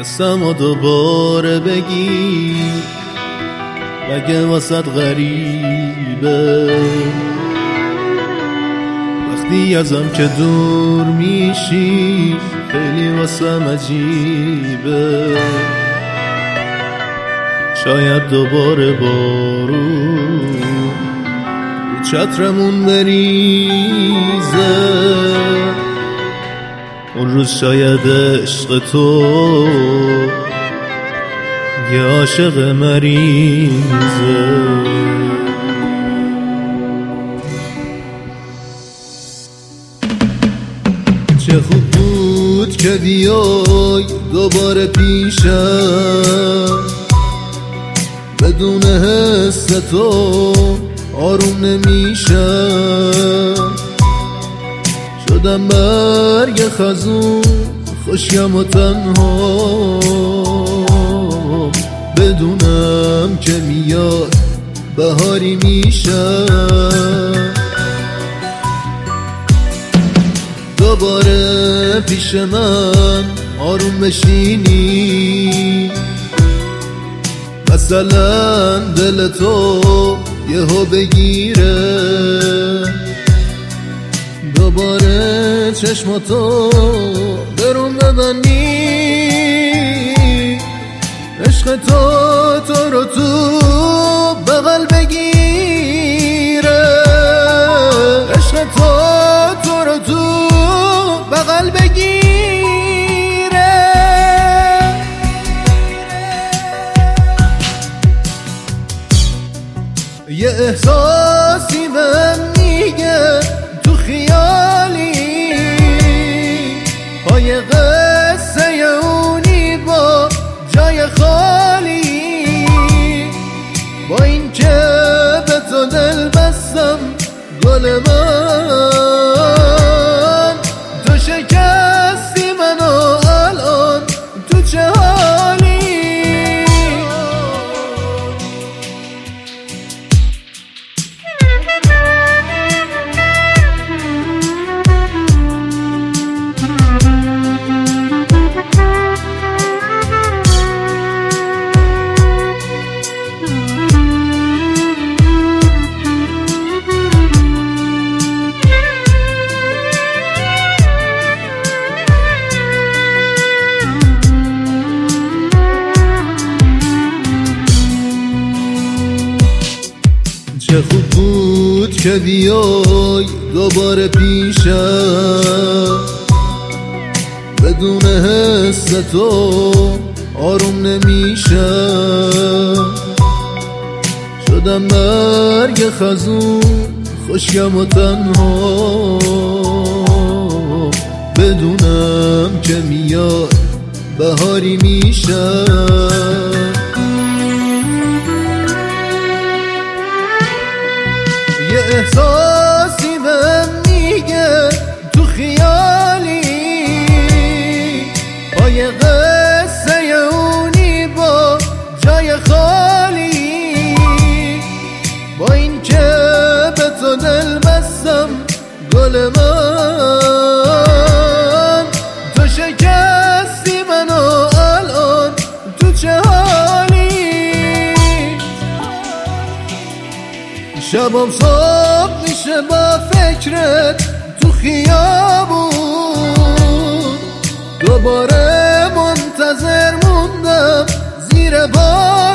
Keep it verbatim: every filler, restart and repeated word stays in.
قسمو دوباره بگی، مگه واسط غریبه وقتی ازم که دور میشی؟ خیلی واسم عجیبه. شاید دوباره بارون رو چترمون بریزه، اون روز شاید عشق تو یه عاشق مریضه. چه خوب بود که بیای دوباره پیشم، بدون حس تو آروم نمیشم. شدم برگ خزون خوشیم و تنها، بدونم که میاد بهاری میشم. دوباره پیش من آروم بشینی، مثلا دل تو یهو بگیره. دوباره چشماتو برون ببندی، عشق تو تو رو تو بغل بگیره. عشق تو تو رو تو بغل بگیره. یه احساسی من میگه تو خیالی، پای قصه اونی با جای خالی. با این که به تو دل بستم گل من، تو شکستی منو الان تو چه حالی؟ چه خوب بود که بیای دوباره پیشم، بدون حس تو آروم نمیشم. شدم برگ خزون خوشیم و تنها، بدونم که میاد بهاری میشم. یه احساسی من میگه تو خیالی، پای قصه اونی با جای خالی. با این که به تو دل بستم گل من، تو شکستی منو الان تو چه حالی؟ شبم صبح میشه با فکرت تو خیابون، دوباره منتظر موندم زیر بار.